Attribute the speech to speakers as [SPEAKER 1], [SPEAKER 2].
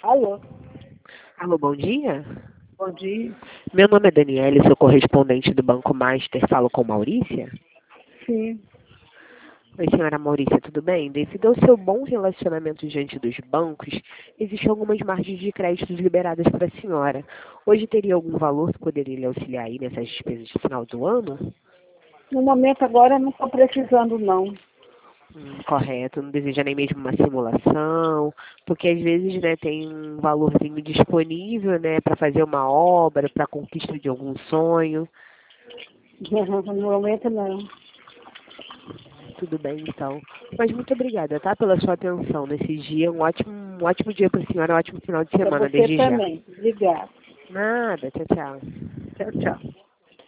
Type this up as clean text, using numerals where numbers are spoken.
[SPEAKER 1] Alô,
[SPEAKER 2] Alô, bom dia.
[SPEAKER 1] bom dia.
[SPEAKER 2] Meu nome é Daniela, sou correspondente do Banco Master. Falo com Maurícia?
[SPEAKER 1] Sim.
[SPEAKER 2] Oi, senhora Maurícia, tudo bem? Devido ao seu bom relacionamento diante dos bancos, existem algumas margens de créditos liberadas para a senhora. Hoje teria algum valor que poderia lhe auxiliar aí nessas despesas de final do ano?
[SPEAKER 1] No momento agora não estou precisando não.
[SPEAKER 2] Correto, não deseja nem mesmo uma simulação, porque às vezes, né, tem um valorzinho disponível, né, para fazer uma obra, para a conquista de algum sonho.
[SPEAKER 1] No momento não.
[SPEAKER 2] Tudo bem, então. Mas muito obrigada, tá, pela sua atenção nesse dia. Um ótimo dia para a senhora, um ótimo final de
[SPEAKER 1] Para
[SPEAKER 2] semana,
[SPEAKER 1] você
[SPEAKER 2] desde já.
[SPEAKER 1] também. Obrigada.
[SPEAKER 2] Nada, tchau, tchau.
[SPEAKER 1] Tchau, tchau.